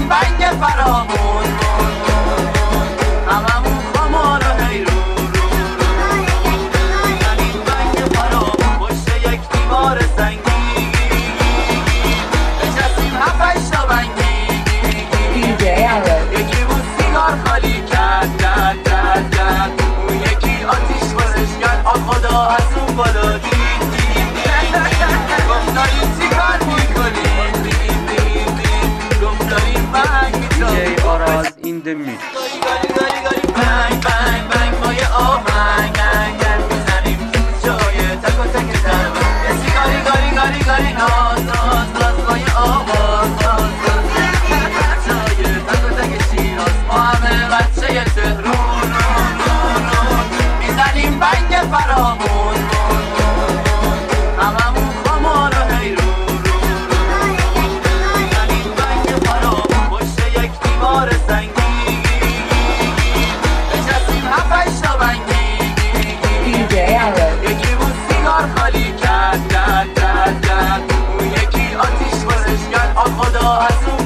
بنگ فرامون هممون خمار و حیرون میزنیم بنگ فرامون پشت یک دیوار سنگی بچسیم هفتش تا بنگی یکی بود سیگار خالی کرد اون یکی آتیش بارش کرد خدا از اون بالا دید گفت داریم چی کار میکنیم گفت داریم بنگ DJ Araz in the mix. بنگ بنگ بنگ مای آهنگ میزنیم تو جای تک و تک تر یه سیگاری گاری گاری گاری ناز ناز ناز مای آواز ناز ناز جای تک و تک شیراز ما همه بچه تهرون میزنیم بنگ فرامون هممون خمار و حیرون میزنیم بنگ فرامون پشت یک دیوار سنگی بچسیم هفتش تا بنگی یکی بود سیگار خالی کرد اون یکی آتیش بارش کرد خدا از اون